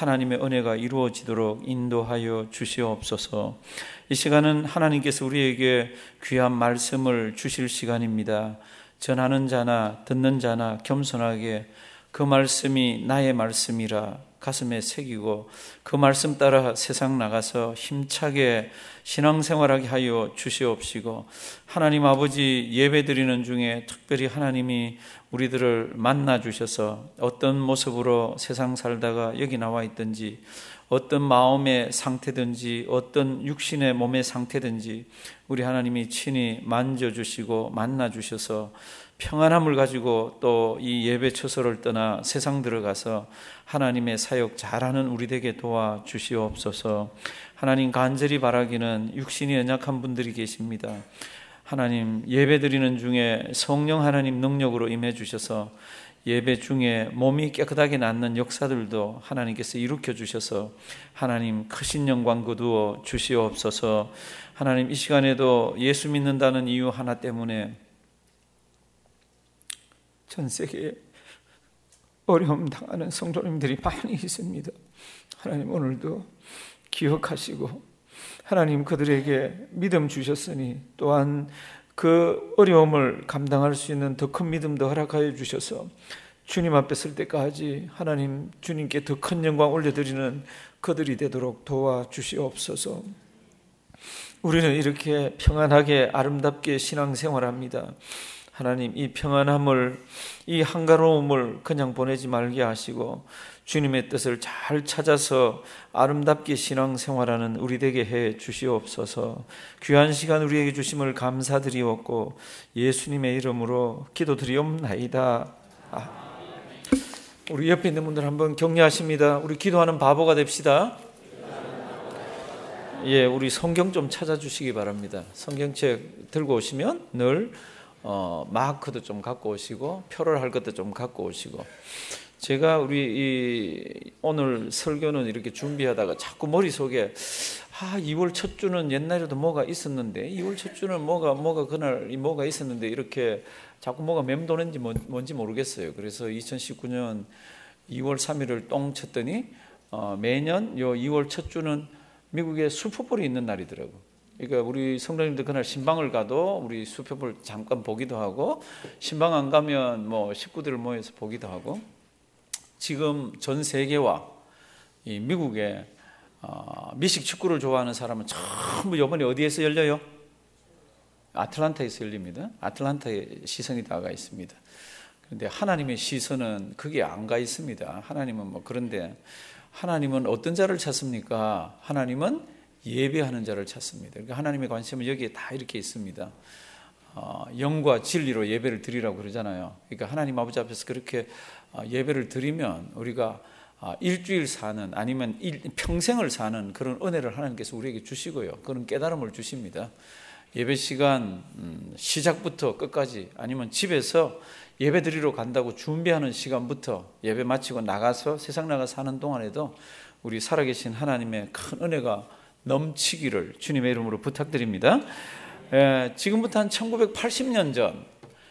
하나님의 은혜가 이루어지도록 인도하여 주시옵소서. 이 시간은 하나님께서 우리에게 귀한 말씀을 주실 시간입니다. 전하는 자나 듣는 자나 겸손하게 그 말씀이 나의 말씀이라 가슴에 새기고 그 말씀 따라 세상 나가서 힘차게 신앙생활하게 하여 주시옵시고, 하나님 아버지, 예배드리는 중에 특별히 하나님이 우리들을 만나 주셔서 어떤 모습으로 세상 살다가 여기 나와 있든지, 어떤 마음의 상태든지, 어떤 육신의 몸의 상태든지 우리 하나님이 친히 만져주시고 만나주셔서 평안함을 가지고 또 이 예배 처소를 떠나 세상 들어가서 하나님의 사역 잘하는 우리 되게 도와주시옵소서. 하나님, 간절히 바라기는 육신이 연약한 분들이 계십니다. 하나님, 예배 드리는 중에 성령 하나님 능력으로 임해 주셔서 예배 중에 몸이 깨끗하게 낫는 역사들도 하나님께서 일으켜 주셔서 하나님 크신 영광 거두어 주시옵소서. 하나님, 이 시간에도 예수 믿는다는 이유 하나 때문에 전 세계에 어려움 당하는 성도님들이 많이 있습니다. 하나님, 오늘도 기억하시고 하나님 그들에게 믿음 주셨으니 또한 그 어려움을 감당할 수 있는 더 큰 믿음도 허락하여 주셔서 주님 앞에 설 때까지 하나님 주님께 더 큰 영광 올려드리는 그들이 되도록 도와주시옵소서. 우리는 이렇게 평안하게 아름답게 신앙생활합니다. 하나님, 이 평안함을, 이 한가로움을 그냥 보내지 말게 하시고 주님의 뜻을 잘 찾아서 아름답게 신앙생활하는 우리 되게 해 주시옵소서. 귀한 시간 우리에게 주심을 감사드리옵고 예수님의 이름으로 기도드리옵나이다. 우리 옆에 있는 분들 한번 격려하십니다. 우리 기도하는 바보가 됩시다. 예, 우리 성경 좀 찾아주시기 바랍니다. 성경책 들고 오시면 늘 마크도 좀 갖고 오시고 표를 할 것도 좀 갖고 오시고. 제가 오늘 설교는 이렇게 준비하다가 자꾸 머릿속에 2월 첫 주는 옛날에도 뭐가 있었는데 2월 첫 주는 뭐가 그날 뭐가 있었는데 이렇게 자꾸 뭐가 맴도는지 뭔지 모르겠어요. 그래서 2019년 2월 3일을 똥 쳤더니 매년 요 2월 첫 주는 미국에 슈퍼볼이 있는 날이더라고. 그러니까 우리 성도님들 그날 신방을 가도 우리 슈퍼볼 잠깐 보기도 하고, 신방 안 가면 뭐 식구들 모여서 보기도 하고. 지금 전 세계와 이 미국에 미식 축구를 좋아하는 사람은 전부 이번에 어디에서 열려요? 아틀란타에서 열립니다. 아틀란타에 시선이 다가 있습니다. 그런데 하나님의 시선은 그게 안 가 있습니다. 하나님은 그런데 하나님은 어떤 자를 찾습니까? 하나님은 예배하는 자를 찾습니다. 그러니까 하나님의 관심은 여기에 다 이렇게 있습니다. 영과 진리로 예배를 드리라고 그러잖아요. 그러니까 하나님 아버지 앞에서 그렇게 예배를 드리면 우리가 일주일 사는, 아니면 평생을 사는 그런 은혜를 하나님께서 우리에게 주시고요, 그런 깨달음을 주십니다. 예배 시간 시작부터 끝까지, 아니면 집에서 예배 드리러 간다고 준비하는 시간부터 예배 마치고 나가서 세상 나가서 사는 동안에도 우리 살아계신 하나님의 큰 은혜가 넘치기를 주님의 이름으로 부탁드립니다. 지금부터 한 1980년 전,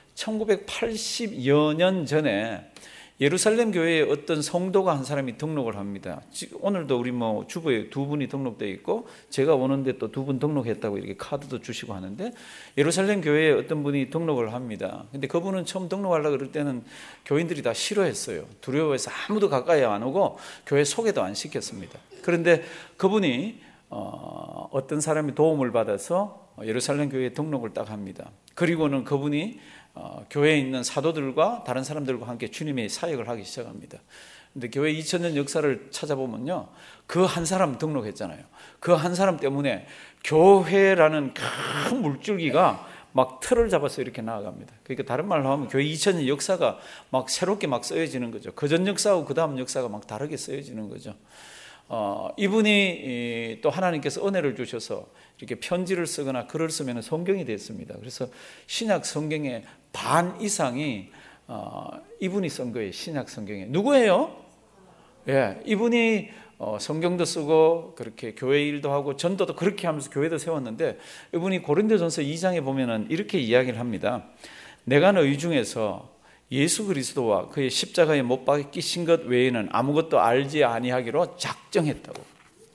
1980여 년 전에 예루살렘 교회에 어떤 성도가 한 사람이 등록을 합니다. 오늘도 우리 주부에 두 분이 등록되어 있고, 제가 오는데 또 두 분 등록했다고 이렇게 카드도 주시고 하는데, 예루살렘 교회에 어떤 분이 등록을 합니다. 근데 그분은 처음 등록하려고 그럴 때는 교인들이 다 싫어했어요. 두려워해서 아무도 가까이 안 오고 교회 소개도 안 시켰습니다. 그런데 그분이 어떤 사람이 도움을 받아서 예루살렘 교회에 등록을 딱 합니다. 그리고는 그분이 교회에 있는 사도들과 다른 사람들과 함께 주님의 사역을 하기 시작합니다. 근데 교회 2000년 역사를 찾아보면요, 그 한 사람 등록했잖아요. 그 한 사람 때문에 교회라는 큰 물줄기가 막 틀을 잡아서 이렇게 나아갑니다. 그러니까 다른 말로 하면 교회 2000년 역사가 막 새롭게 막 쓰여지는 거죠. 그 전 역사하고 그 다음 역사가 막 다르게 쓰여지는 거죠. 이분이 또 하나님께서 은혜를 주셔서 이렇게 편지를 쓰거나 글을 쓰면 성경이 됐습니다. 그래서 신약 성경의 반 이상이 이분이 쓴 거예요. 신약 성경에. 누구예요? 예, 이분이 성경도 쓰고 그렇게 교회 일도 하고 전도도 그렇게 하면서 교회도 세웠는데, 이분이 고린도전서 2장에 보면은 이렇게 이야기를 합니다. 내가 너희 중에서 예수 그리스도와 그의 십자가에 못 박히신 것 외에는 아무것도 알지 아니하기로 작정했다고.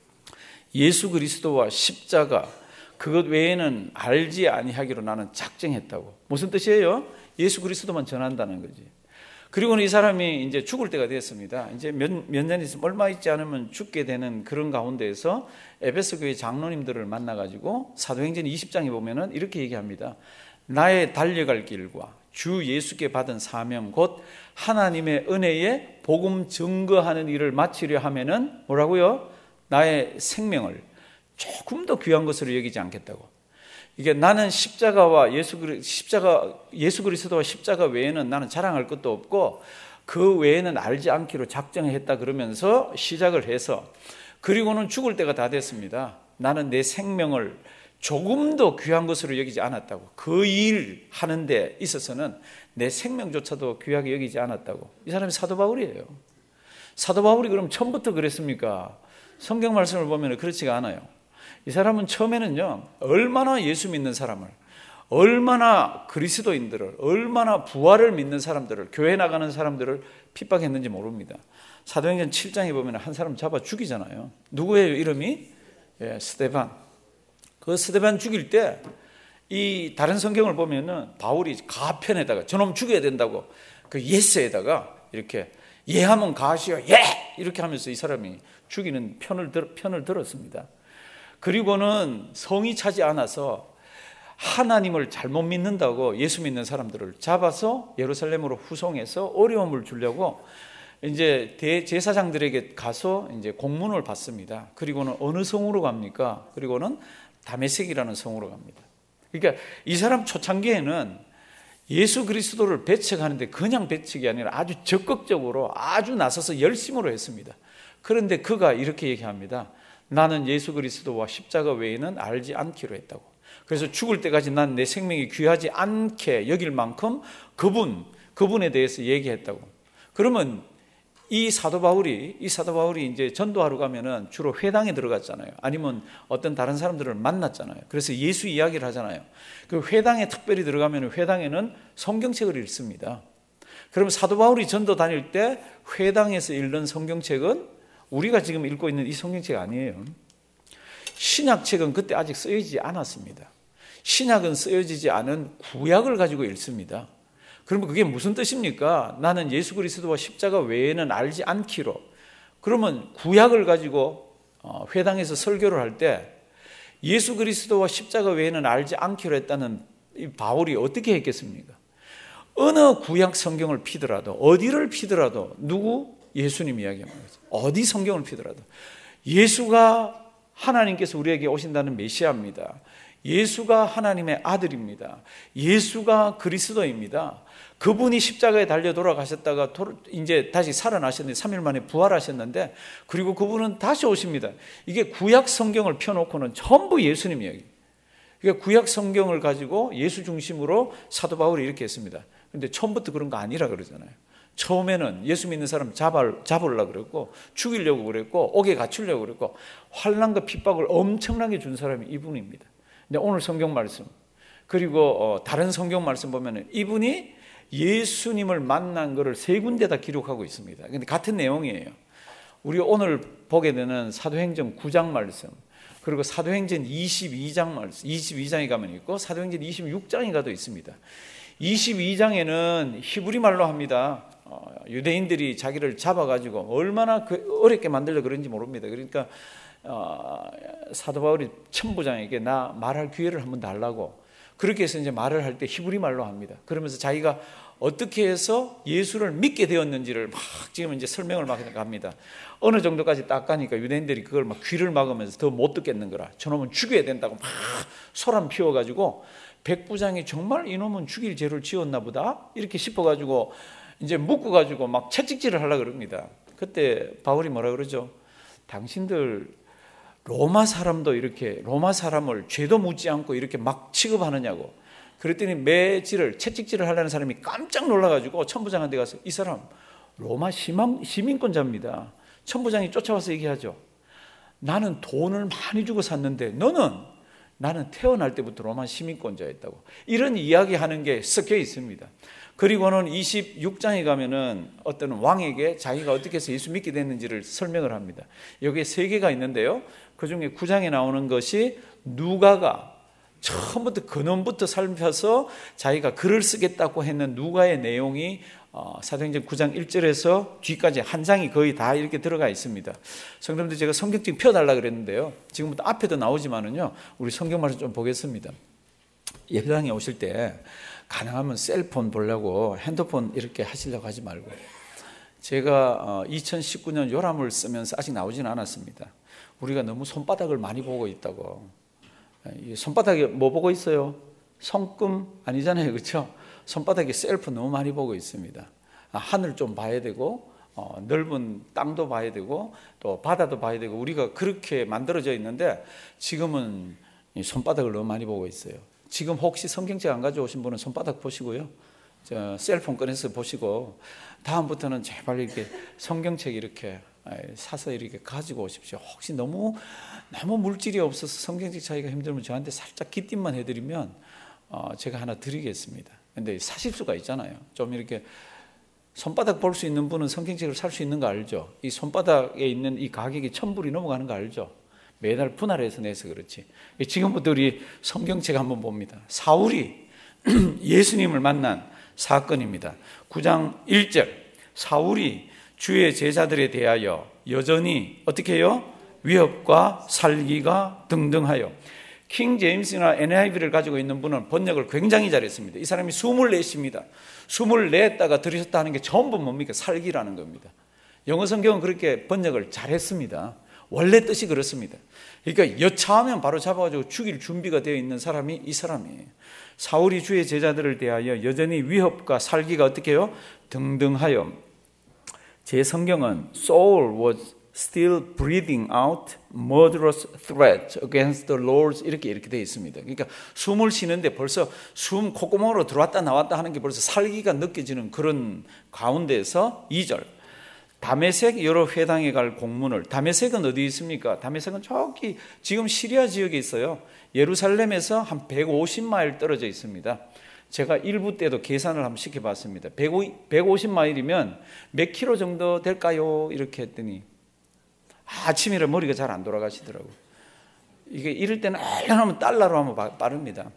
예수 그리스도와 십자가 그것 외에는 알지 아니하기로 나는 작정했다고. 무슨 뜻이에요? 예수 그리스도만 전한다는 거지. 그리고는 이 사람이 이제 죽을 때가 됐습니다. 이제 몇 년 있으면 얼마 있지 않으면 죽게 되는 그런 가운데에서 에베소 교회 장로님들을 만나가지고 사도행전 20장에 보면은 이렇게 얘기합니다. 나의 달려갈 길과 주 예수께 받은 사명 곧 하나님의 은혜에 복음 증거하는 일을 마치려 하면은 뭐라고요? 나의 생명을 조금 더 귀한 것으로 여기지 않겠다고. 이게 나는 예수 그리스도와 십자가 외에는 나는 자랑할 것도 없고 그 외에는 알지 않기로 작정했다 그러면서 시작을 해서 그리고는 죽을 때가 다 됐습니다. 나는 내 생명을 조금 더 귀한 것으로 여기지 않았다고. 그 일 하는 데 있어서는 내 생명조차도 귀하게 여기지 않았다고. 이 사람이 사도 바울이에요. 사도 바울이 그럼 처음부터 그랬습니까? 성경 말씀을 보면 그렇지가 않아요. 이 사람은 처음에는요, 얼마나 예수 믿는 사람을, 얼마나 그리스도인들을, 얼마나 부활을 믿는 사람들을, 교회 나가는 사람들을 핍박했는지 모릅니다. 사도행전 7장에 보면 한 사람 잡아 죽이잖아요. 누구예요? 이름이? 스데반. 그 스데반 죽일 때 이 다른 성경을 보면은 바울이 가편에다가 저놈 죽여야 된다고 그 예스에다가 이렇게 예하면 가시오 예 이렇게 하면서 이 사람이 죽이는 편을 들었습니다. 그리고는 성이 차지 않아서 하나님을 잘못 믿는다고 예수 믿는 사람들을 잡아서 예루살렘으로 후송해서 어려움을 주려고 이제 대제사장들에게 가서 이제 공문을 받습니다. 그리고는 어느 성으로 갑니까? 그리고는 다메섹이라는 성으로 갑니다. 그러니까 이 사람 초창기에는 예수 그리스도를 배척하는데 그냥 배척이 아니라 아주 적극적으로 아주 나서서 열심으로 했습니다. 그런데 그가 이렇게 얘기합니다. 나는 예수 그리스도와 십자가 외에는 알지 않기로 했다고. 그래서 죽을 때까지 난 내 생명이 귀하지 않게 여길 만큼 그분에 대해서 얘기했다고. 그러면 이 사도 바울이 이제 전도하러 가면은 주로 회당에 들어갔잖아요. 아니면 어떤 다른 사람들을 만났잖아요. 그래서 예수 이야기를 하잖아요. 그 회당에 특별히 들어가면 회당에는 성경책을 읽습니다. 그럼 사도 바울이 전도 다닐 때 회당에서 읽는 성경책은 우리가 지금 읽고 있는 이 성경책 아니에요. 신약책은 그때 아직 쓰여지지 않았습니다. 신약은 쓰여지지 않은 구약을 가지고 읽습니다. 그러면 그게 무슨 뜻입니까? 나는 예수 그리스도와 십자가 외에는 알지 않기로. 그러면 구약을 가지고 회당에서 설교를 할 때 예수 그리스도와 십자가 외에는 알지 않기로 했다는 이 바울이 어떻게 했겠습니까? 어느 구약 성경을 피더라도 어디를 피더라도 누구? 예수님 이야기합니다. 어디 성경을 피더라도 예수가 하나님께서 우리에게 오신다는 메시아입니다. 예수가 하나님의 아들입니다. 예수가 그리스도입니다. 그분이 십자가에 달려 돌아가셨다가 이제 다시 살아나셨는데 3일 만에 부활하셨는데 그리고 그분은 다시 오십니다. 이게 구약 성경을 펴놓고는 전부 예수님 이야기. 그러니까 구약 성경을 가지고 예수 중심으로 사도 바울이 이렇게 했습니다. 그런데 처음부터 그런 거 아니라 그러잖아요. 처음에는 예수 믿는 사람 잡으려고 그랬고 죽이려고 그랬고 옥에 갇히려고 그랬고 환난과 핍박을 엄청나게 준 사람이 이분입니다. 근데 오늘 성경 말씀 그리고 다른 성경 말씀 보면은 이분이 예수님을 만난 것을 세 군데 다 기록하고 있습니다. 근데 같은 내용이에요. 우리 오늘 보게 되는 사도행전 9장 말씀 그리고 사도행전 22장 말씀 22장에 가면 있고 사도행전 26장에 가도 있습니다. 22장에는 히브리 말로 합니다. 유대인들이 자기를 잡아가지고 얼마나 어렵게 만들려 그런지 모릅니다. 그러니까 사도 바울이 천부장에게 나 말할 기회를 한번 달라고 그렇게 해서 이제 말을 할 때 히브리 말로 합니다. 그러면서 자기가 어떻게 해서 예수를 믿게 되었는지를 막 지금 이제 설명을 막 합니다. 어느 정도까지 딱 가니까 유대인들이 그걸 막 귀를 막으면서 더 못 듣겠는 거라. 저놈은 죽여야 된다고 막 소란 피워가지고 백부장이 정말 이놈은 죽일 죄를 지었나 보다 이렇게 싶어가지고 이제 묶어가지고 막 채찍질을 하려고 그럽니다. 그때 바울이 뭐라 그러죠? 당신들 로마 사람도 이렇게 로마 사람을 죄도 묻지 않고 이렇게 막 취급하느냐고. 그랬더니 채찍질을 하려는 사람이 깜짝 놀라가지고 천부장한테 가서 이 사람 로마 시민권자입니다. 천부장이 쫓아와서 얘기하죠. 나는 돈을 많이 주고 샀는데 너는 나는 태어날 때부터 로마 시민권자였다고. 이런 이야기하는 게 섞여 있습니다. 그리고는 26장에 가면은 어떤 왕에게 자기가 어떻게 해서 예수 믿게 됐는지를 설명을 합니다. 여기에 3개가 있는데요. 그 중에 9장에 나오는 것이 누가가 처음부터 근원부터 살펴서 자기가 글을 쓰겠다고 했는 누가의 내용이 사도행전 9장 1절에서 뒤까지 한 장이 거의 다 이렇게 들어가 있습니다. 성도님들, 제가 성경책 펴달라 그랬는데요. 지금부터 앞에도 나오지만은요, 우리 성경 말씀 좀 보겠습니다. 예배당에 오실 때 가능하면 셀폰 보려고 핸드폰 이렇게 하시려고 하지 말고, 제가 2019년 요람을 쓰면서 아직 나오지는 않았습니다. 우리가 너무 손바닥을 많이 보고 있다고. 손바닥에 뭐 보고 있어요? 손금 아니잖아요, 그렇죠? 손바닥에 셀프 너무 많이 보고 있습니다. 하늘 좀 봐야 되고, 넓은 땅도 봐야 되고, 또 바다도 봐야 되고, 우리가 그렇게 만들어져 있는데 지금은 손바닥을 너무 많이 보고 있어요. 지금 혹시 성경책 안 가져오신 분은 손바닥 보시고요, 셀폰 꺼내서 보시고, 다음부터는 제발 이렇게 성경책 이렇게 사서 이렇게 가지고 오십시오. 혹시 너무 물질이 없어서 성경책 차이가 힘들면 저한테 살짝 기띔만 해드리면 제가 하나 드리겠습니다. 근데 사실 수가 있잖아요. 좀 이렇게 손바닥 볼 수 있는 분은 성경책을 살 수 있는 거 알죠? 이 손바닥에 있는 이 가격이 1,000불이 넘어가는 거 알죠? 매달 분할해서 내서 그렇지. 지금부터 우리 성경책 한번 봅니다. 사울이 예수님을 만난 사건입니다. 9장 1절, 사울이 주의 제자들에 대하여 여전히 어떻게 해요? 위협과 살기가 등등하여. 킹 제임스나 NIV를 가지고 있는 분은 번역을 굉장히 잘했습니다. 이 사람이 24입니다. 24에다가 들으셨다 하는 게 전부 뭡니까? 살기라는 겁니다. 영어 성경은 그렇게 번역을 잘했습니다. 원래 뜻이 그렇습니다. 그러니까 여차하면 바로 잡아가지고 죽일 준비가 되어 있는 사람이 이 사람이에요. 사울이 주의 제자들을 대하여 여전히 위협과 살기가 어떻게 해요? 등등하여. 제 성경은 Saul was still breathing out murderous threats against the Lord 이렇게 되어 있습니다. 그러니까 숨을 쉬는데 벌써 숨 콧구멍으로 들어왔다 나왔다 하는 게 벌써 살기가 느껴지는 그런 가운데서 2절, 다메섹 여러 회당에 갈 공문을. 다메섹은 어디 있습니까? 다메섹은 저기 지금 시리아 지역에 있어요. 예루살렘에서 한 150마일 떨어져 있습니다. 제가 일부 때도 계산을 한번 시켜봤습니다. 150마일이면 몇 킬로 정도 될까요? 이렇게 했더니 아침이라 머리가 잘 안 돌아가시더라고요. 이게 이럴 때는 하려면 달러로 하면 빠릅니다.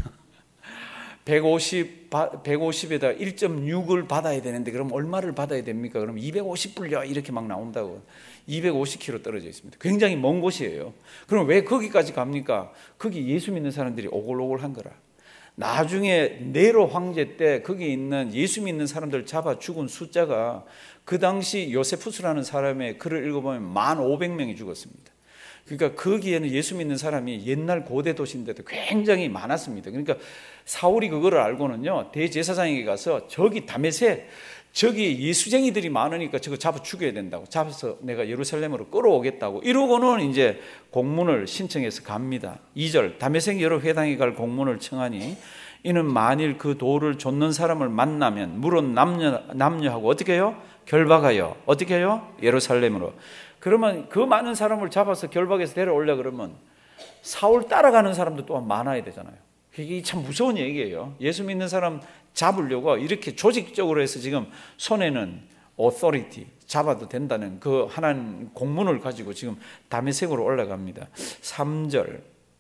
150에다 1.6을 받아야 되는데 그럼 얼마를 받아야 됩니까? 그럼 250불요 이렇게 막 나온다고. 250km 떨어져 있습니다. 굉장히 먼 곳이에요. 그럼 왜 거기까지 갑니까? 거기 예수 믿는 사람들이 오글오글한 거라. 나중에 네로 황제 때 거기 있는 예수 믿는 사람들 잡아 죽은 숫자가 그 당시 요세푸스라는 사람의 글을 읽어보면 1,500명이 죽었습니다. 그러니까 거기에는 예수 믿는 사람이 옛날 고대 도시인데도 굉장히 많았습니다. 그러니까 사울이 그거를 알고는요, 대제사장에게 가서 저기 다메섹 저기 예수쟁이들이 많으니까 저거 잡아 죽여야 된다고, 잡아서 내가 예루살렘으로 끌어오겠다고 이러고는 이제 공문을 신청해서 갑니다. 2절, 다메섹 여러 회당에 갈 공문을 청하니 이는 만일 그 돌을 좇는 사람을 만나면 물은 남녀하고 어떻게 해요? 결박하여 어떻게 해요? 예루살렘으로. 그러면 그 많은 사람을 잡아서 결박해서 데려오려 그러면 사울 따라가는 사람도 또한 많아야 되잖아요. 이게 참 무서운 얘기예요. 예수 믿는 사람 잡으려고 이렇게 조직적으로 해서 지금 손에는 authority, 잡아도 된다는 그 하나님 공문을 가지고 지금 다메섹으로 올라갑니다. 3절,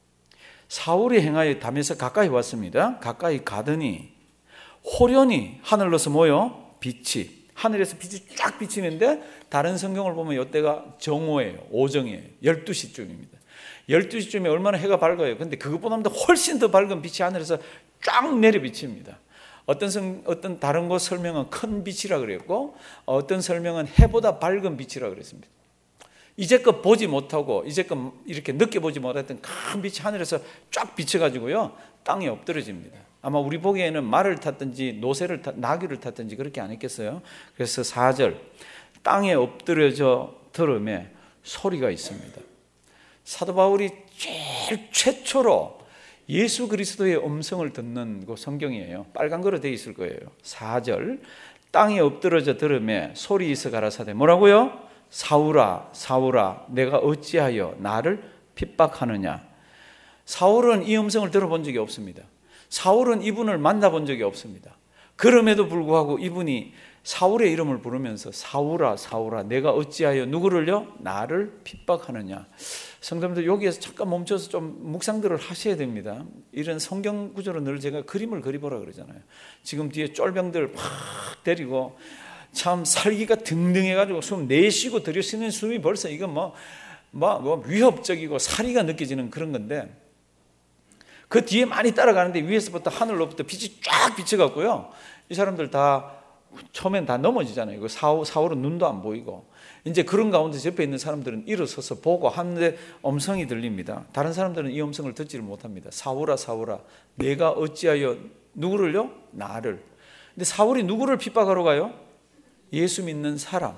사울이 행하여 다메섹 가까이 왔습니다. 가까이 가더니 호련히 하늘로서 뭐요? 빛이, 하늘에서 빛이 쫙 비치는데 다른 성경을 보면 이때가 정오예요. 오정이에요. 12시쯤입니다. 12시쯤에 얼마나 해가 밝아요. 근데 그것보다 훨씬 더 밝은 빛이 하늘에서 쫙 내려 비칩니다. 어떤 다른 곳 설명은 큰 빛이라 그랬고, 어떤 설명은 해보다 밝은 빛이라 그랬습니다. 이제껏 보지 못하고 이제껏 이렇게 느껴보지 못했던 큰 빛이 하늘에서 쫙 비쳐가지고요 땅에 엎드러집니다. 아마 우리 보기에는 말을 탔든지 나귀를 탔든지 그렇게 안 했겠어요. 그래서 4절, 땅에 엎드려져 들음에 소리가 있습니다. 사도 바울이 제일 최초로 예수 그리스도의 음성을 듣는 그 성경이에요. 빨간 거로 되어 있을 거예요. 4절, 땅에 엎드려져 들음에 소리 있어 가라사대 뭐라고요? 사울아 사울아 내가 어찌하여 나를 핍박하느냐. 사울은 이 음성을 들어본 적이 없습니다. 사울은 이분을 만나본 적이 없습니다. 그럼에도 불구하고 이분이 사울의 이름을 부르면서 사울아 사울아 내가 어찌하여 누구를요? 나를 핍박하느냐. 성도님들 여기에서 잠깐 멈춰서 좀 묵상들을 하셔야 됩니다. 이런 성경 구조로 늘 제가 그림을 그리보라 그러잖아요. 지금 뒤에 쫄병들 확 데리고 참 살기가 등등해가지고 숨 내쉬고 들이쉬는 숨이 벌써 이건 뭐 위협적이고 사리가 느껴지는 그런 건데 그 뒤에 많이 따라가는데 위에서부터 하늘로부터 빛이 쫙 비쳐갖고요. 이 사람들 다 처음엔 다 넘어지잖아요. 사울은 눈도 안 보이고 이제 그런 가운데 옆에 있는 사람들은 일어서서 보고 하는데 음성이 들립니다. 다른 사람들은 이 음성을 듣지를 못합니다. 사울아 사울아 내가 어찌하여 누구를요? 나를. 근데 사울이 누구를 핍박하러 가요? 예수 믿는 사람,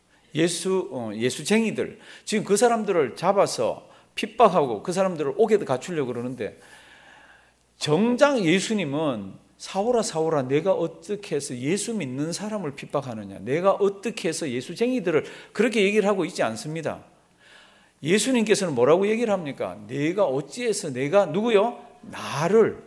예수쟁이들. 지금 그 사람들을 잡아서 핍박하고 그 사람들을 옥에도 갖추려고 그러는데 정작 예수님은 사울아 사울아 내가 어떻게 해서 예수 믿는 사람을 핍박하느냐, 내가 어떻게 해서 예수쟁이들을 그렇게 얘기를 하고 있지 않습니다. 예수님께서는 뭐라고 얘기를 합니까? 내가 어찌해서 내가 누구요? 나를.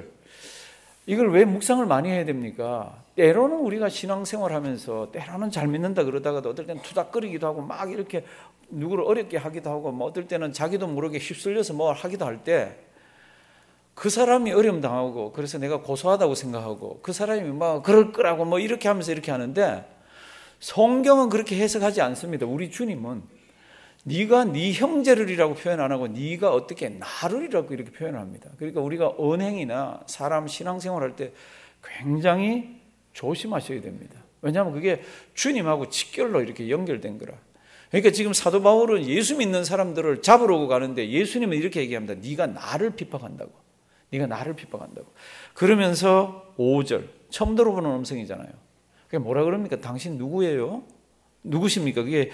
이걸 왜 묵상을 많이 해야 됩니까? 때로는 우리가 신앙생활하면서 때로는 잘 믿는다 그러다가도 어떨 때는 투닥거리기도 하고 막 이렇게 누구를 어렵게 하기도 하고 뭐 어떨 때는 자기도 모르게 휩쓸려서 뭘 하기도 할 때 그 사람이 어려움 당하고 그래서 내가 고소하다고 생각하고 그 사람이 막 그럴 거라고 뭐 이렇게 하면서 이렇게 하는데 성경은 그렇게 해석하지 않습니다. 우리 주님은 네가 네 형제를이라고 표현 안 하고 네가 어떻게 나를이라고 이렇게 표현합니다. 그러니까 우리가 언행이나 사람 신앙생활할 때 굉장히 조심하셔야 됩니다. 왜냐하면 그게 주님하고 직결로 이렇게 연결된 거라. 그러니까 지금 사도 바울은 예수 믿는 사람들을 잡으러 가는데 예수님은 이렇게 얘기합니다. 네가 나를 핍박한다고. 네가 나를 핍박한다고. 그러면서 5절 처음 들어보는 음성이잖아요. 그게 뭐라 그럽니까? 당신 누구예요? 누구십니까? 그게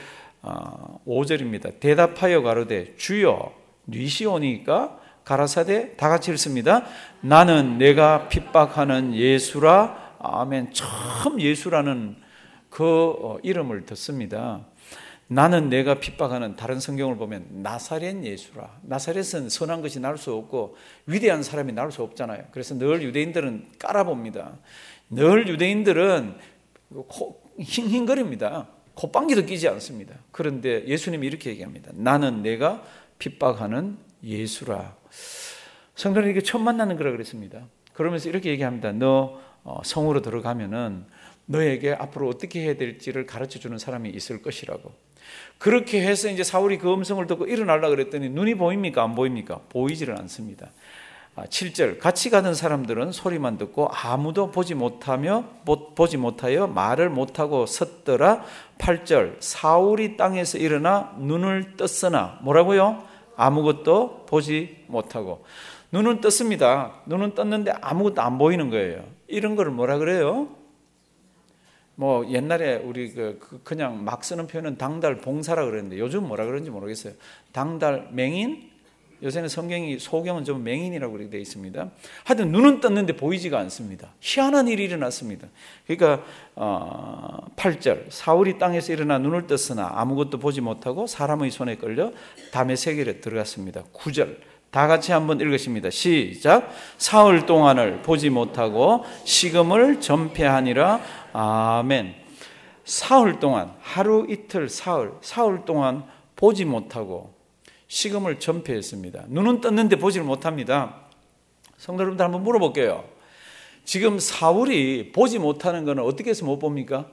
5절입니다. 대답하여 가로되 주여 니시오니까 가라사대 다 같이 읽습니다. 나는 내가 핍박하는 예수라. 아멘. 처음 예수라는 그 이름을 듣습니다. 나는 내가 핍박하는, 다른 성경을 보면 나사렛 예수라. 나사렛은 선한 것이 나올 수 없고 위대한 사람이 나올 수 없잖아요. 그래서 늘 유대인들은 깔아봅니다. 늘 유대인들은 힝힝거립니다. 콧방귀도 끼지 않습니다. 그런데 예수님이 이렇게 얘기합니다. 나는 내가 핍박하는 예수라. 성도는 이게 처음 만나는 거라 그랬습니다. 그러면서 이렇게 얘기합니다. 너 성으로 들어가면은 너에게 앞으로 어떻게 해야 될지를 가르쳐주는 사람이 있을 것이라고. 그렇게 해서 이제 사울이 그 음성을 듣고 일어나려고 그랬더니 눈이 보입니까? 안 보입니까? 보이지를 않습니다. 7절 같이 가던 사람들은 소리만 듣고 아무도 보지 못하여 말을 못하고 섰더라. 8절 사울이 땅에서 일어나 눈을 떴으나 뭐라고요? 아무것도 보지 못하고. 눈은 떴습니다. 눈은 떴는데 아무것도 안 보이는 거예요. 이런 거를 뭐라 그래요? 뭐 옛날에 우리 그냥 막 쓰는 표현은 당달 봉사라 그랬는데 요즘 뭐라 그러는지 모르겠어요. 당달 맹인? 요새는 성경이 소경은 좀 맹인이라고 그렇게 되어 있습니다. 하여튼 눈은 떴는데 보이지가 않습니다. 희한한 일이 일어났습니다. 그러니까 8절 사울이 땅에서 일어나 눈을 떴으나 아무것도 보지 못하고 사람의 손에 끌려 담의 세계로 들어갔습니다. 9절 다 같이 한번 읽으십니다. 시작. 사흘 동안을 보지 못하고 식음을 전폐하니라. 아멘. 사흘 동안, 하루 이틀 사흘 동안 보지 못하고 식음을 전폐했습니다. 눈은 떴는데 보지를 못합니다. 성도 여러분들 한번 물어볼게요. 지금 사울이 보지 못하는 것은 어떻게 해서 못 봅니까?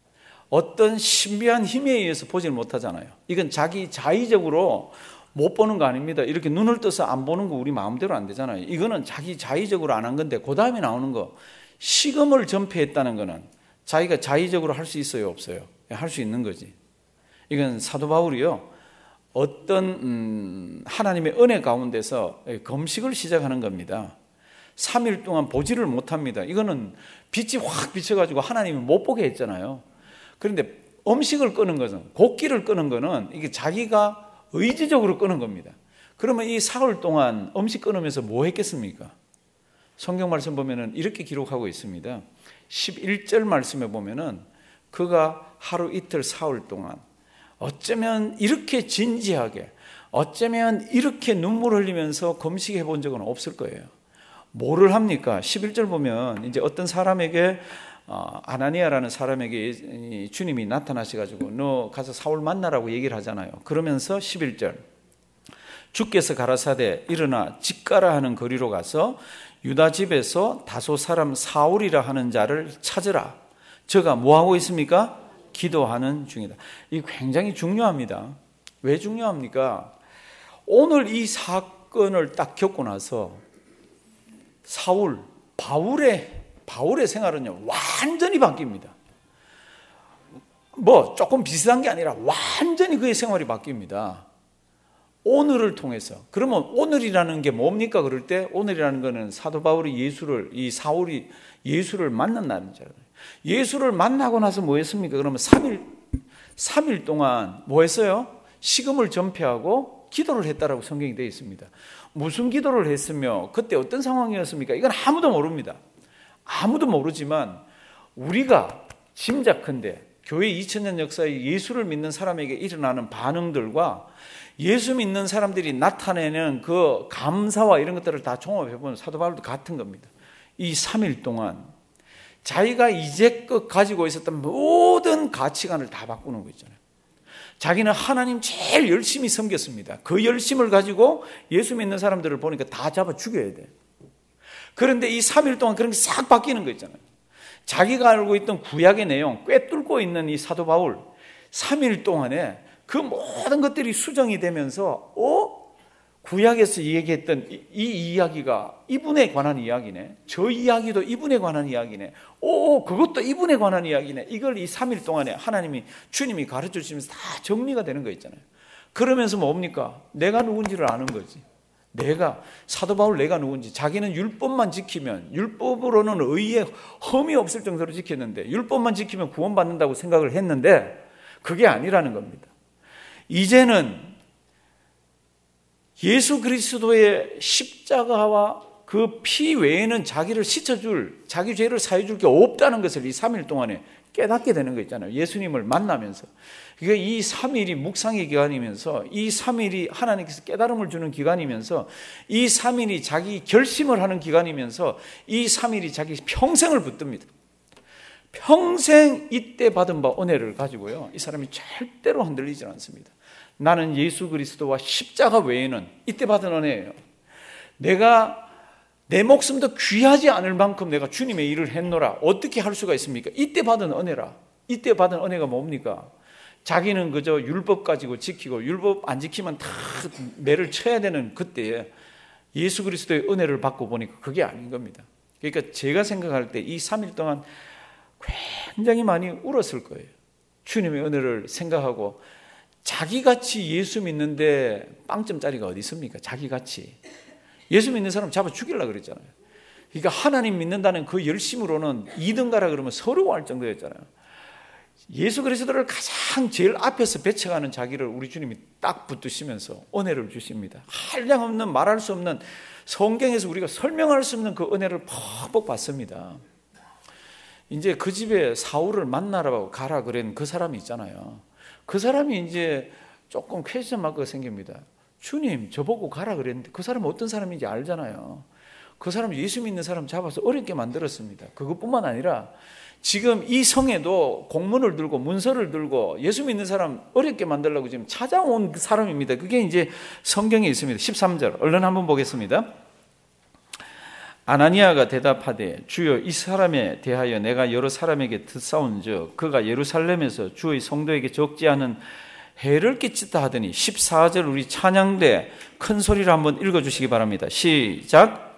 어떤 신비한 힘에 의해서 보지를 못하잖아요. 이건 자기 자의적으로 못 보는 거 아닙니다. 이렇게 눈을 떠서 안 보는 거 우리 마음대로 안 되잖아요. 이거는 자기 자의적으로 안 한 건데 그 다음에 나오는 거 식음을 전폐했다는 거는 자기가 자의적으로 할 수 있어요, 없어요? 할 수 있는 거지. 이건 사도 바울이요. 어떤 하나님의 은혜 가운데서 금식을 시작하는 겁니다. 3일 동안 보지를 못합니다. 이거는 빛이 확 비쳐가지고 하나님이 못 보게 했잖아요. 그런데 음식을 끄는 것은, 곡기를 끄는 것은 이게 자기가 의지적으로 끄는 겁니다. 그러면 이 사흘 동안 음식 끊으면서 뭐 했겠습니까? 성경 말씀 보면은 이렇게 기록하고 있습니다. 11절 말씀에 보면은 그가 하루 이틀 사흘 동안 어쩌면 이렇게 진지하게 어쩌면 이렇게 눈물 흘리면서 금식해 본 적은 없을 거예요. 뭐를 합니까? 11절 보면 이제 어떤 사람에게 아나니아라는 사람에게 주님이 나타나셔가지고 너 가서 사울 만나라고 얘기를 하잖아요. 그러면서 11절 주께서 가라사대 일어나 집가라 하는 거리로 가서 유다 집에서 다소 사람 사울이라 하는 자를 찾으라. 저가 뭐하고 있습니까? 기도하는 중이다. 이게 굉장히 중요합니다. 왜 중요합니까? 오늘 이 사건을 딱 겪고 나서 바울의 생활은요 완전히 바뀝니다. 뭐 조금 비슷한 게 아니라 완전히 그의 생활이 바뀝니다. 오늘을 통해서. 그러면 오늘이라는 게 뭡니까? 그럴 때 오늘이라는 거는 사도 바울이 사울이 예수를 만난다는 거예요. 예수를 만나고 나서 뭐 했습니까? 그러면 3일 동안 뭐 했어요? 식음을 전폐하고 기도를 했다라고 성경이 되어 있습니다. 무슨 기도를 했으며 그때 어떤 상황이었습니까? 이건 아무도 모릅니다. 아무도 모르지만 우리가 짐작컨대 교회 2000년 역사에 예수를 믿는 사람에게 일어나는 반응들과 예수 믿는 사람들이 나타내는 그 감사와 이런 것들을 다 종합해보면 사도 바울도 같은 겁니다. 이 3일 동안 자기가 이제껏 가지고 있었던 모든 가치관을 다 바꾸는 거 있잖아요. 자기는 하나님 제일 열심히 섬겼습니다. 그 열심을 가지고 예수 믿는 사람들을 보니까 다 잡아 죽여야 돼. 그런데 이 3일 동안 그런 게 싹 바뀌는 거 있잖아요. 자기가 알고 있던 구약의 내용, 꿰뚫고 있는 이 사도 바울 3일 동안에 그 모든 것들이 수정이 되면서 구약에서 얘기했던 이 이야기가 이분에 관한 이야기네. 저 이야기도 이분에 관한 이야기네. 그것도 이분에 관한 이야기네. 이걸 이 3일 동안에 주님이 가르쳐 주시면서 다 정리가 되는 거 있잖아요. 그러면서 뭡니까? 내가 누군지를 아는 거지. 사도 바울 내가 누군지. 자기는 율법만 지키면, 율법으로는 의에 흠이 없을 정도로 지켰는데 율법만 지키면 구원받는다고 생각을 했는데 그게 아니라는 겁니다. 이제는 예수 그리스도의 십자가와 그 피 외에는 자기를 씻어줄, 자기 죄를 사해줄 게 없다는 것을 이 3일 동안에 깨닫게 되는 거 있잖아요. 예수님을 만나면서. 그러니까 이 3일이 묵상의 기간이면서 이 3일이 하나님께서 깨달음을 주는 기간이면서 이 3일이 자기 결심을 하는 기간이면서 이 3일이 자기 평생을 붙듭니다. 평생 이때 받은 바 은혜를 가지고요. 이 사람이 절대로 흔들리지 않습니다. 나는 예수 그리스도와 십자가 외에는 이때 받은 은혜예요. 내가 내 목숨도 귀하지 않을 만큼 내가 주님의 일을 했노라. 어떻게 할 수가 있습니까? 이때 받은 은혜라. 이때 받은 은혜가 뭡니까? 자기는 그저 율법 가지고 지키고 율법 안 지키면 다 매를 쳐야 되는 그때에 예수 그리스도의 은혜를 받고 보니까 그게 아닌 겁니다. 그러니까 제가 생각할 때 이 3일 동안 굉장히 많이 울었을 거예요. 주님의 은혜를 생각하고 자기같이 예수 믿는데 빵점짜리가 어디 있습니까? 자기같이. 예수 믿는 사람 잡아 죽이려고 그랬잖아요. 그러니까 하나님 믿는다는 그 열심으로는 2등 가라 그러면 서러워할 정도였잖아요. 예수 그리스도를 가장 제일 앞에서 배척하는 자기를 우리 주님이 딱 붙드시면서 은혜를 주십니다. 한량없는 말할 수 없는 성경에서 우리가 설명할 수 없는 그 은혜를 퍽퍽 받습니다. 이제 그 집에 사울을 만나라고 가라 그런 그 사람이 있잖아요. 그 사람이 이제 조금 퀘스천 마크가 생깁니다. 주님 저보고 가라 그랬는데 그 사람은 어떤 사람인지 알잖아요. 그 사람 예수 믿는 사람 잡아서 어렵게 만들었습니다. 그것뿐만 아니라 지금 이 성에도 공문을 들고 문서를 들고 예수 믿는 사람 어렵게 만들려고 지금 찾아온 사람입니다. 그게 이제 성경에 있습니다. 13절 얼른 한번 보겠습니다. 아나니아가 대답하되 주여 이 사람에 대하여 내가 여러 사람에게 듣사온즉 그가 예루살렘에서 주의 성도에게 적지 않은 해를 끼쳤다 하더니 14절 우리 찬양대 큰 소리로 한번 읽어주시기 바랍니다. 시작.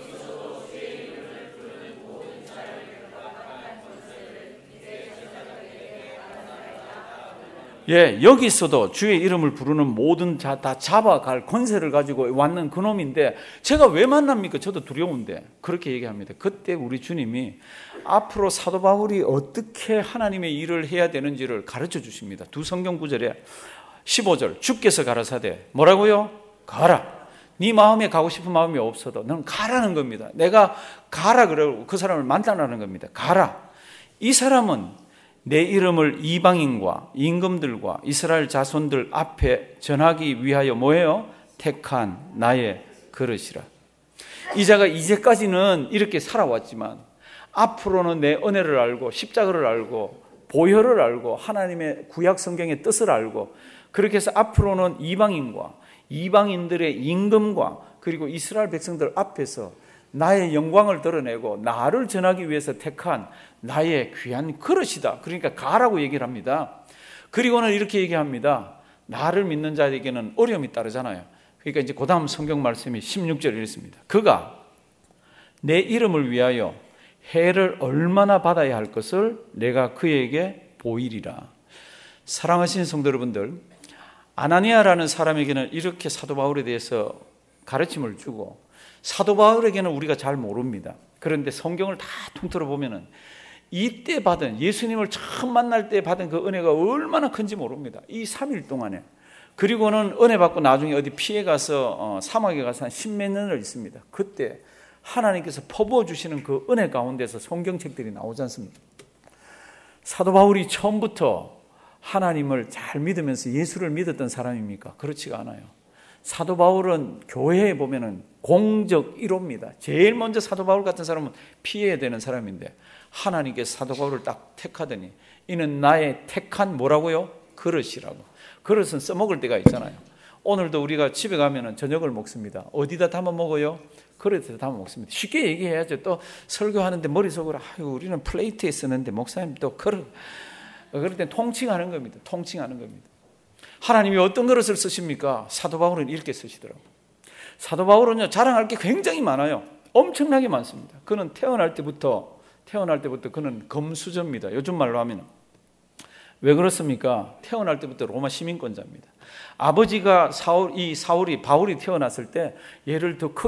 예, 여기서도 주의 이름을 부르는 모든 자 다 잡아갈 권세를 가지고 왔는 그놈인데 제가 왜 만납니까? 저도 두려운데 그렇게 얘기합니다. 그때 우리 주님이 앞으로 사도 바울이 어떻게 하나님의 일을 해야 되는지를 가르쳐 주십니다. 두 성경 구절에 15절 주께서 가라사대 뭐라고요? 가라. 네 마음에 가고 싶은 마음이 없어도 너는 가라는 겁니다. 내가 가라 그러고 그 사람을 만나라는 겁니다. 가라. 이 사람은 내 이름을 이방인과 임금들과 이스라엘 자손들 앞에 전하기 위하여 뭐예요? 택한 나의 그릇이라. 이 자가 이제까지는 이렇게 살아왔지만 앞으로는 내 은혜를 알고 십자가를 알고 보혈을 알고 하나님의 구약 성경의 뜻을 알고 그렇게 해서 앞으로는 이방인과 이방인들의 임금과 그리고 이스라엘 백성들 앞에서 나의 영광을 드러내고 나를 전하기 위해서 택한 나의 귀한 그릇이다. 그러니까 가라고 얘기를 합니다. 그리고는 이렇게 얘기합니다. 나를 믿는 자에게는 어려움이 따르잖아요. 그러니까 이제 그 다음 성경 말씀이 16절에 이렇습니다. 그가 내 이름을 위하여 해를 얼마나 받아야 할 것을 내가 그에게 보이리라. 사랑하시는 성도 여러분들, 아나니아라는 사람에게는 이렇게 사도 바울에 대해서 가르침을 주고 사도 바울에게는 우리가 잘 모릅니다. 그런데 성경을 다 통틀어 보면은 이때 받은 예수님을 처음 만날 때 받은 그 은혜가 얼마나 큰지 모릅니다. 이 3일 동안에. 그리고는 은혜 받고 나중에 어디 피해 가서 사막에 가서 한 10몇 년을 있습니다. 그때 하나님께서 퍼부어 주시는 그 은혜 가운데서 성경책들이 나오지 않습니까? 사도 바울이 처음부터 하나님을 잘 믿으면서 예수를 믿었던 사람입니까? 그렇지가 않아요. 사도 바울은 교회에 보면은 공적 1호입니다. 제일 먼저 사도 바울 같은 사람은 피해야 되는 사람인데 하나님께서 사도 바울을 딱 택하더니 이는 나의 택한 뭐라고요? 그릇이라고. 그릇은 써먹을 때가 있잖아요. 오늘도 우리가 집에 가면은 저녁을 먹습니다. 어디다 담아 먹어요? 그릇에 담아 먹습니다. 쉽게 얘기해야죠. 또 설교하는데 머릿속으로 우리는 플레이트에 쓰는데 목사님 또 그릇. 그럴 때 통칭하는 겁니다. 통칭하는 겁니다. 하나님이 어떤 그릇을 쓰십니까? 사도 바울은 이렇게 쓰시더라고요. 사도 바울은요, 자랑할 게 굉장히 많아요. 엄청나게 많습니다. 그는 태어날 때부터 그는 금수저입니다. 요즘 말로 하면. 왜 그렇습니까? 태어날 때부터 로마 시민권자입니다. 아버지가 바울이 태어났을 때 얘를 더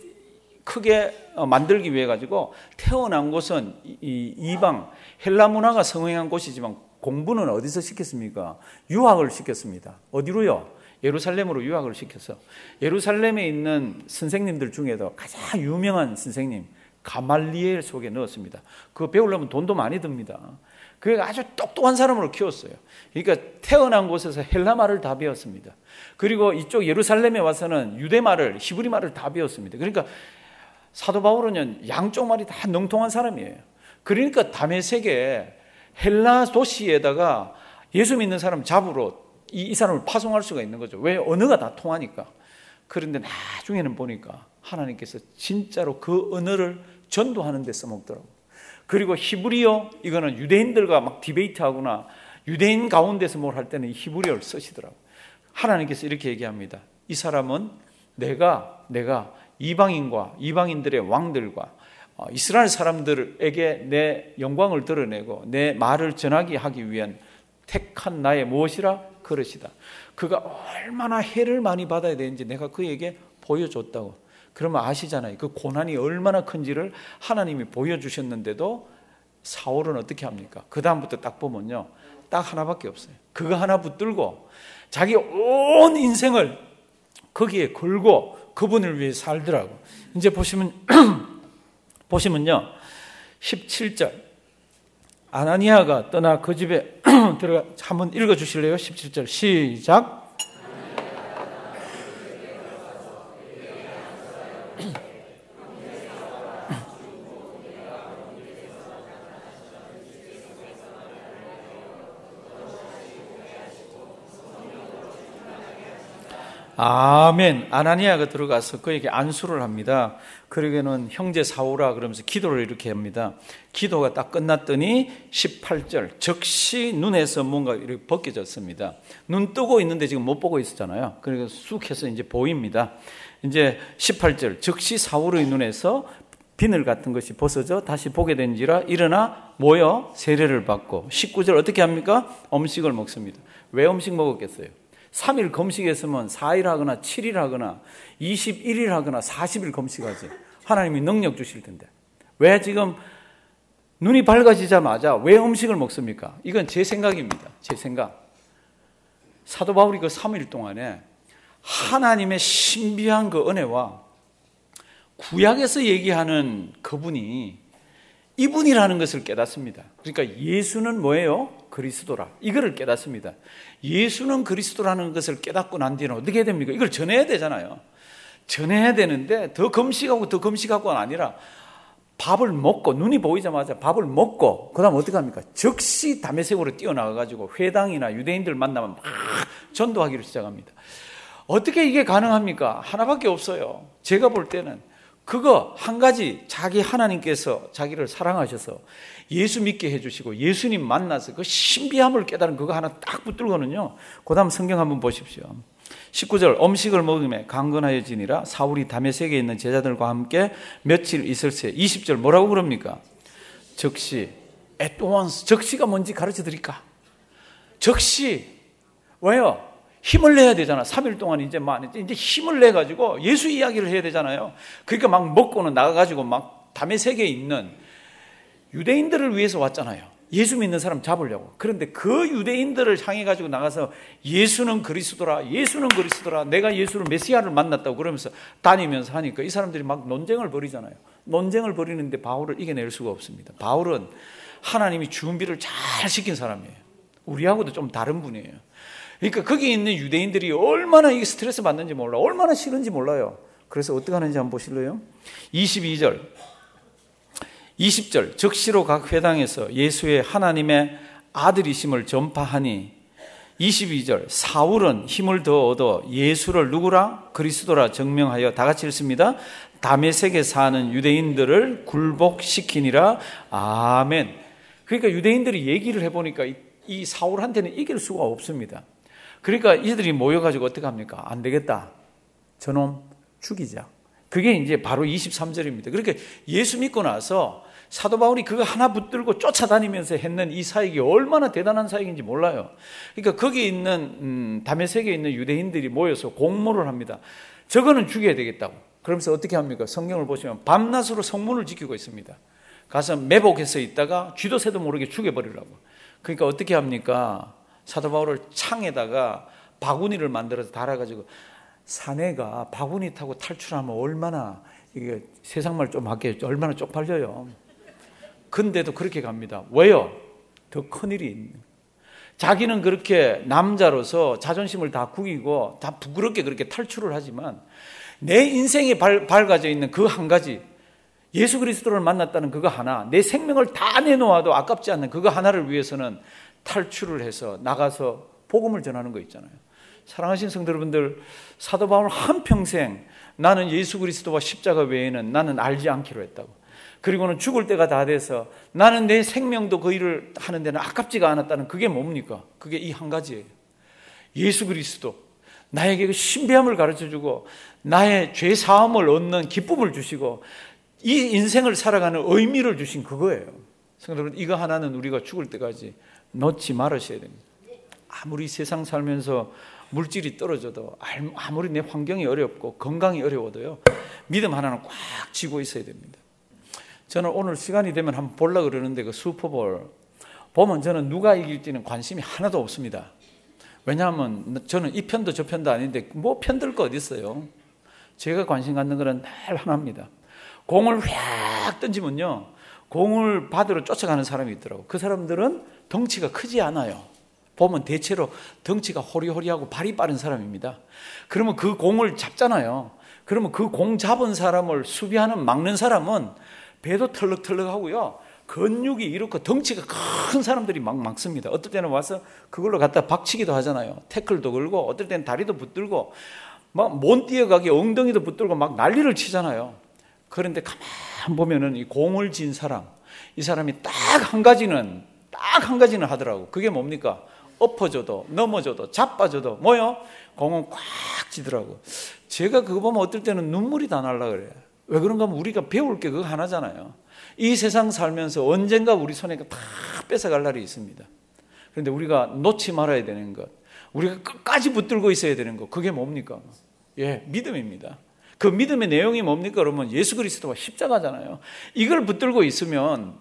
크게 만들기 위해 가지고 태어난 곳은 이방 헬라 문화가 성행한 곳이지만 공부는 어디서 시켰습니까? 유학을 시켰습니다. 어디로요? 예루살렘으로 유학을 시켜서 예루살렘에 있는 선생님들 중에도 가장 유명한 선생님 가말리엘 속에 넣었습니다. 그거 배우려면 돈도 많이 듭니다. 그게 아주 똑똑한 사람으로 키웠어요. 그러니까 태어난 곳에서 헬라 말을 다 배웠습니다. 그리고 이쪽 예루살렘에 와서는 유대 말을, 히브리 말을 다 배웠습니다. 그러니까 사도 바울은 양쪽 말이 다 능통한 사람이에요. 그러니까 다메섹에 헬라 도시에다가 예수 믿는 사람 잡으러 이 사람을 파송할 수가 있는 거죠. 왜? 언어가 다 통하니까. 그런데 나중에는 보니까 하나님께서 진짜로 그 언어를 전도하는 데 써먹더라고요. 그리고 히브리어, 이거는 유대인들과 막 디베이트하거나 유대인 가운데서 뭘 할 때는 히브리어를 쓰시더라고요. 하나님께서 이렇게 얘기합니다. 이 사람은 내가 이방인과 이방인들의 왕들과 이스라엘 사람들에게 내 영광을 드러내고 내 말을 전하게 하기 위한 택한 나의 무엇이라? 그릇이다. 그가 얼마나 해를 많이 받아야 되는지 내가 그에게 보여줬다고. 그러면 아시잖아요. 그 고난이 얼마나 큰지를 하나님이 보여주셨는데도 사울은 어떻게 합니까? 그 다음부터 딱 보면요, 딱 하나밖에 없어요. 그거 하나 붙들고 자기 온 인생을 거기에 걸고 그분을 위해 살더라고. 이제 보시면요 17절 아나니아가 떠나 그 집에 들어가. 한번 읽어주실래요? 17절 시작. 아멘. 아나니아가 들어가서 그에게 안수를 합니다. 그러기에는 형제 사오라 그러면서 기도를 이렇게 합니다. 기도가 딱 끝났더니 18절 즉시 눈에서 뭔가 이렇게 벗겨졌습니다. 눈 뜨고 있는데 지금 못 보고 있었잖아요. 그래서 쑥 해서 이제 보입니다. 이제 18절 즉시 사울의 눈에서 비늘 같은 것이 벗어져 다시 보게 된지라 일어나 모여 세례를 받고 19절 어떻게 합니까? 음식을 먹습니다. 왜 음식 먹었겠어요? 3일 금식했으면 4일 하거나 7일 하거나 21일 하거나 40일 금식하지. 하나님이 능력 주실 텐데. 왜 지금 눈이 밝아지자마자 왜 음식을 먹습니까? 이건 제 생각입니다. 제 생각. 사도 바울이 그 3일 동안에 하나님의 신비한 그 은혜와 구약에서 얘기하는 그분이 이분이라는 것을 깨닫습니다. 그러니까 예수는 뭐예요? 그리스도라. 이거를 깨닫습니다. 예수는 그리스도라는 것을 깨닫고 난 뒤에는 어떻게 해야 됩니까? 이걸 전해야 되잖아요. 전해야 되는데 더 검식하고가 아니라 밥을 먹고, 눈이 보이자마자 밥을 먹고, 그 다음 어떻게 합니까? 즉시 다메섹으로 뛰어나가가지고 회당이나 유대인들 만나면 막 전도하기를 시작합니다. 어떻게 이게 가능합니까? 하나밖에 없어요. 제가 볼 때는 그거 한 가지, 자기 하나님께서 자기를 사랑하셔서 예수 믿게 해주시고 예수님 만나서 그 신비함을 깨달은 그거 하나 딱 붙들고는요. 그 다음 성경 한번 보십시오. 19절, 음식을 먹음에 강건하여지니라. 사울이 다메섹에 있는 제자들과 함께 며칠 있을새. 20절 뭐라고 그럽니까? 즉시, at once. 즉시가 뭔지 가르쳐 드릴까? 즉시. 왜요? 힘을 내야 되잖아. 3일 동안 이제 힘을 내가지고 예수 이야기를 해야 되잖아요. 그러니까 막 먹고는 나가가지고 막 다메섹에 있는 유대인들을 위해서 왔잖아요. 예수 믿는 사람 잡으려고. 그런데 그 유대인들을 향해 가지고 나가서 예수는 그리스도라, 예수는 그리스도라, 내가 예수를 메시아를 만났다고 그러면서 다니면서 하니까 이 사람들이 막 논쟁을 벌이잖아요. 논쟁을 벌이는데 바울을 이겨낼 수가 없습니다. 바울은 하나님이 준비를 잘 시킨 사람이에요. 우리하고도 좀 다른 분이에요. 그러니까 거기 있는 유대인들이 얼마나 이 스트레스 받는지 몰라, 얼마나 싫은지 몰라요. 그래서 어떻게 하는지 한번 보실래요? 22절 20절, 즉시로 각 회당에서 예수의 하나님의 아들이심을 전파하니. 22절, 사울은 힘을 더 얻어 예수를 누구라? 그리스도라 증명하여, 다 같이 읽습니다. 다메섹에 사는 유대인들을 굴복시키니라. 아멘. 그러니까 유대인들이 얘기를 해보니까 이 사울한테는 이길 수가 없습니다. 그러니까 이들이 모여가지고 어떻게 합니까? 안 되겠다, 저놈 죽이자. 그게 이제 바로 23절입니다. 그렇게 예수 믿고 나서 사도 바울이 그거 하나 붙들고 쫓아다니면서 했는 이 사역이 얼마나 대단한 사역인지 몰라요. 그러니까 거기 있는 다메섹에 있는 유대인들이 모여서 공모를 합니다. 저거는 죽여야 되겠다고. 그러면서 어떻게 합니까? 성경을 보시면 밤낮으로 성문을 지키고 있습니다. 가서 매복해서 있다가 쥐도 새도 모르게 죽여버리려고. 그러니까 어떻게 합니까? 사도 바울을 창에다가 바구니를 만들어서 달아가지고, 사내가 바구니 타고 탈출하면 얼마나, 이게 세상말 좀 하게 얼마나 쪽팔려요. 근데도 그렇게 갑니다. 왜요? 더 큰일이 있는. 자기는 그렇게 남자로서 자존심을 다 구기고 다 부끄럽게 그렇게 탈출을 하지만 내 인생에 밝아져 있는 그 한 가지, 예수 그리스도를 만났다는 그거 하나, 내 생명을 다 내놓아도 아깝지 않는 그거 하나를 위해서는 탈출을 해서 나가서 복음을 전하는 거 있잖아요. 사랑하신 성도 여러분들, 사도 바울 한평생 나는 예수 그리스도와 십자가 외에는 나는 알지 않기로 했다고. 그리고는 죽을 때가 다 돼서 나는 내 생명도 그 일을 하는 데는 아깝지가 않았다는, 그게 뭡니까? 그게 이 한 가지예요. 예수 그리스도 나에게 그 신비함을 가르쳐주고 나의 죄 사함을 얻는 기쁨을 주시고 이 인생을 살아가는 의미를 주신 그거예요. 성도 여러분, 이거 하나는 우리가 죽을 때까지 놓지 말으셔야 됩니다. 아무리 세상 살면서 물질이 떨어져도, 아무리 내 환경이 어렵고 건강이 어려워도요, 믿음 하나는 꽉 쥐고 있어야 됩니다. 저는 오늘 시간이 되면 한번 보려고 그러는데 그 슈퍼볼 보면 저는 누가 이길지는 관심이 하나도 없습니다. 왜냐하면 저는 이 편도 저 편도 아닌데 뭐 편들 거 어디 있어요. 제가 관심 갖는 거는 늘 하나입니다. 공을 휙 던지면요, 공을 받으러 쫓아가는 사람이 있더라고요. 그 사람들은 덩치가 크지 않아요. 보면 대체로 덩치가 호리호리하고 발이 빠른 사람입니다. 그러면 그 공을 잡잖아요. 그러면 그 공 잡은 사람을 수비하는, 막는 사람은 배도 털럭털럭하고요, 근육이 이렇고 덩치가 큰 사람들이 막 막습니다. 어떨 때는 와서 그걸로 갖다 박치기도 하잖아요. 태클도 걸고, 어떨 때는 다리도 붙들고, 막 못 뛰어가게 엉덩이도 붙들고 막 난리를 치잖아요. 그런데 가만 보면은 이 공을 진 사람, 이 사람이 딱 한 가지는 하더라고. 그게 뭡니까? 엎어져도 넘어져도 자빠져도 뭐요? 공은 꽉 쥐더라고. 제가 그거 보면 어떨 때는 눈물이 다 날라 그래요. 왜 그런가 하면 우리가 배울 게 그거 하나잖아요. 이 세상 살면서 언젠가 우리 손에 다 뺏어갈 날이 있습니다. 그런데 우리가 놓지 말아야 되는 것, 우리가 끝까지 붙들고 있어야 되는 것, 그게 뭡니까? 예, 믿음입니다. 그 믿음의 내용이 뭡니까? 그러면 예수 그리스도와 십자가잖아요. 이걸 붙들고 있으면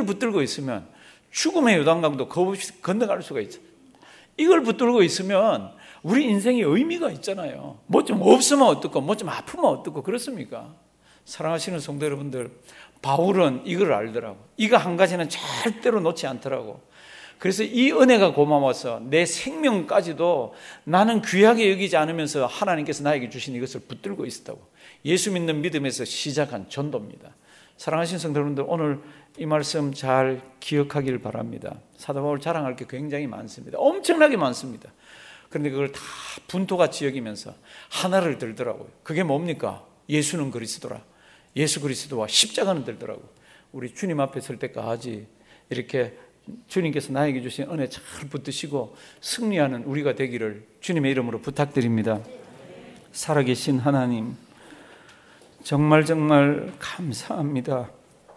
죽음의 요단강도 겁없이 건너갈 수가 있죠. 이걸 붙들고 있으면 우리 인생에 의미가 있잖아요. 뭐 좀 없으면 어떻고, 뭐 좀 아프면 어떻고, 그렇습니까? 사랑하시는 성도 여러분들, 바울은 이걸 알더라고. 이거 한 가지는 절대로 놓지 않더라고. 그래서 이 은혜가 고마워서 내 생명까지도 나는 귀하게 여기지 않으면서 하나님께서 나에게 주신 이것을 붙들고 있었다고. 예수 믿는 믿음에서 시작한 전도입니다. 사랑하신 성도 여러분들, 오늘 이 말씀 잘 기억하길 바랍니다. 사도 바울 자랑할 게 굉장히 많습니다. 엄청나게 많습니다. 그런데 그걸 다 분토같이 여기면서 하나를 들더라고요. 그게 뭡니까? 예수는 그리스도라. 예수 그리스도와 십자가는 들더라고요. 우리 주님 앞에 설 때까지 이렇게 주님께서 나에게 주신 은혜 잘 붙드시고 승리하는 우리가 되기를 주님의 이름으로 부탁드립니다. 살아계신 하나님, 정말 감사합니다.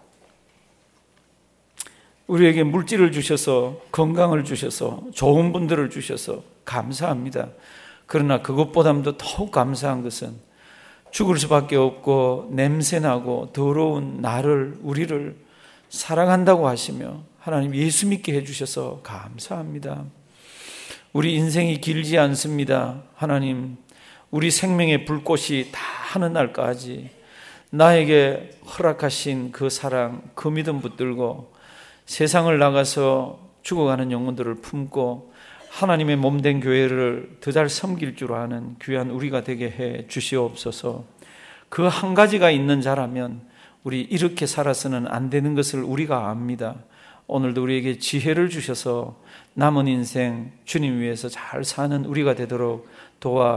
우리에게 물질을 주셔서, 건강을 주셔서, 좋은 분들을 주셔서 감사합니다. 그러나 그것보다도 더욱 감사한 것은 죽을 수밖에 없고 냄새나고 더러운 나를, 우리를 사랑한다고 하시며 하나님 예수 믿게 해주셔서 감사합니다. 우리 인생이 길지 않습니다. 하나님, 우리 생명의 불꽃이 다 하는 날까지 나에게 허락하신 그 사랑, 그 믿음 붙들고 세상을 나가서 죽어가는 영혼들을 품고 하나님의 몸된 교회를 더 잘 섬길 줄 아는 귀한 우리가 되게 해 주시옵소서. 그 한 가지가 있는 자라면 우리 이렇게 살아서는 안 되는 것을 우리가 압니다. 오늘도 우리에게 지혜를 주셔서 남은 인생 주님 위해서 잘 사는 우리가 되도록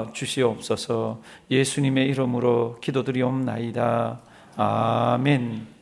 도와주시옵소서. 예수님의 이름으로 기도드리옵나이다. 아멘.